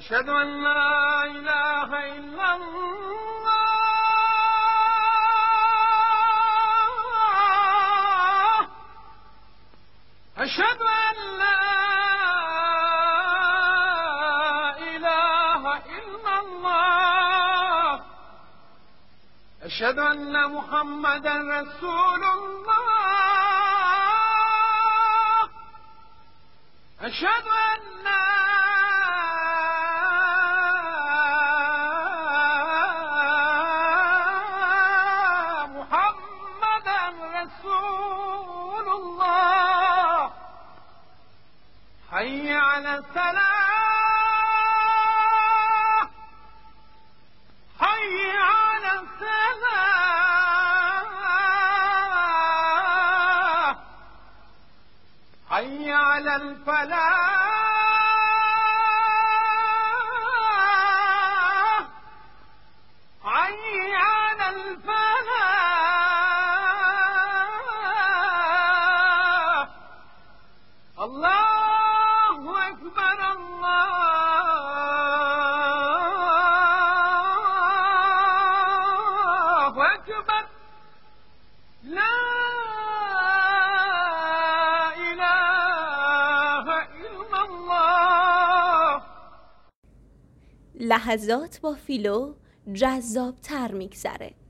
أشهد أن لا إله إلا الله أشهد أن لا إله إلا الله أشهد أن محمدا رسول الله أشهد أن محمدا رسول الله حي على الصلاة حي على الصلاة حي على الفلاح حي على الفلاح الله أكبر الله أكبر لا إله إلا الله. لحظات با فیلو جذاب‌تر می‌گذره.